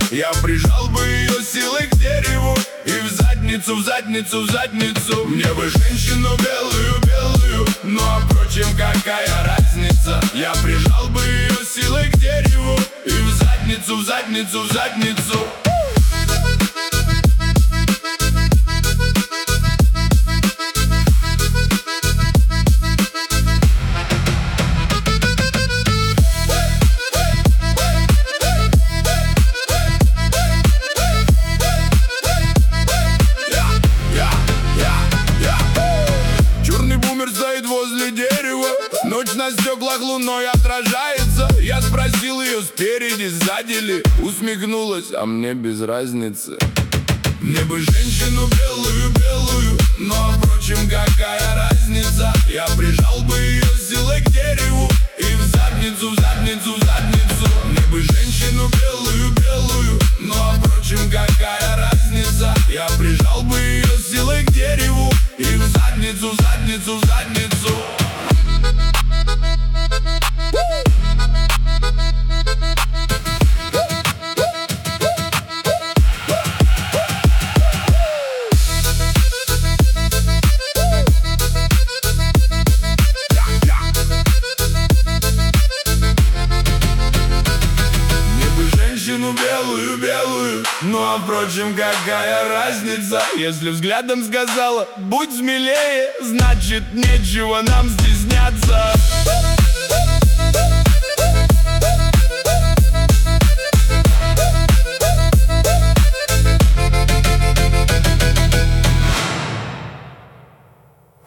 Я прижал бы ее силой к дереву и в задницу, в задницу, в задницу. Мне бы женщину белую, белую, ну а впрочем, какая разница? Я прижал бы ее силой к дереву и в задницу, в задницу, в задницу. Возле дерева ночь на стеклах луной отражается. Я спросил ее, спереди, сзади ли. Усмехнулась, а мне без разницы. Мне бы женщину белую, белую, но впрочем, какая разница? Я прижал бы ее силой к дереву и в задницу, в задницу, в задницу. Мне бы женщину белую, белую, но впрочем, какая разница? Я прижал бы ее силой к дереву и в задницу, в задницу, в задницу. Белую, белую, ну а впрочем, какая разница? Если взглядом сказала, будь смелее, значит нечего нам стесняться.